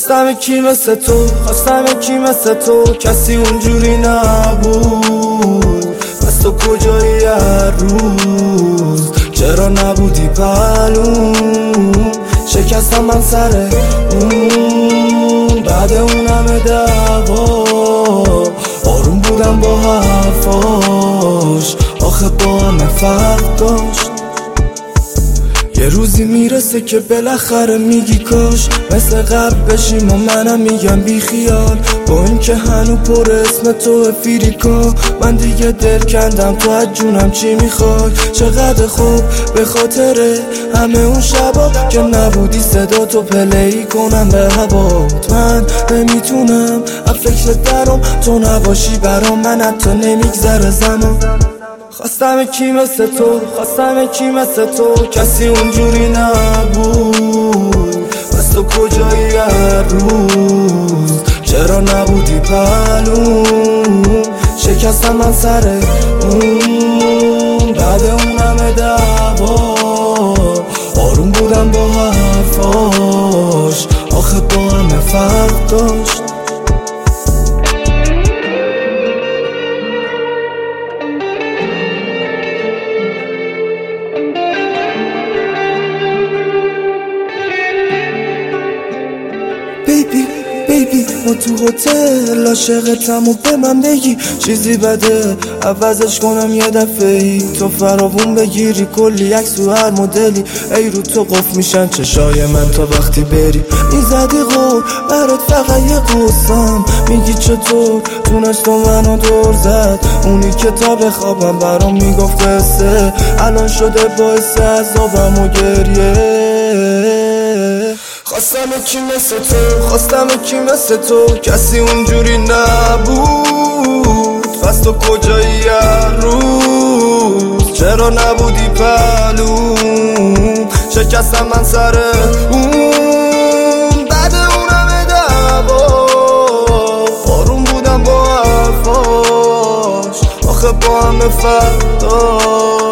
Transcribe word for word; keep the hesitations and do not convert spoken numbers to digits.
خواستم یکی مثل تو، خواستم یکی مثل تو، کسی اونجوری نبود. پس تو کجایی هر روز؟ چرا نبودی پلوم؟ شکستم من سر اون، بعد اون همه دعوا آروم بودم با حرفاش، آخه با همه فرق داشت. یه روزی میرسه که بالاخره میگی کاش مثل قبل بشیم و منم میگم بی خیال. با اینکه هنو پر اسم تو فریکا، من دیگه دل کندم تو از جونم چی میخوای. چقدر خوب به خاطر همه اون شبا که نبودی صدا تو پلی کنم به هوات. من نمیتونم از فکر درم تو نباشی برام، من حتی نمیگذره زمان. خواستم یکی مثل تو، خواستم یکی مثل تو، کسی اونجوری نبود. پس تو کجایی هر روز؟ چرا نبودی پلوم؟ شکستم من سر اون، بعد اون همه دعوا آروم بودم با حرفاش، آخه با همه فرق داشت. بیبی بیبی ما تو هتل عاشقتم و به من بگی چیزی بده عوضش کنم یه دفعه ای. تو فراوون بگیری کلی عکس و هر مدلی، ای رو تو قفل میشن چشای من تا وقتی بری. میزدی قول برات فقط یه قصم، میگی چطور تونست تو منو دور زد. اونی که تا بخوابم برام میگفت قصه، الان شده باعث عذابم و گریه. خواستم یکی مثل تو، خواستم یکی مثل تو، کسی اونجوری نبود. پس تو کجایی هر روز؟ چرا نبودی پلوم؟ شکستم من سر اون، بعد اون همه دعوا آروم بودم با حرفاش، آخه با همه فرق داشت.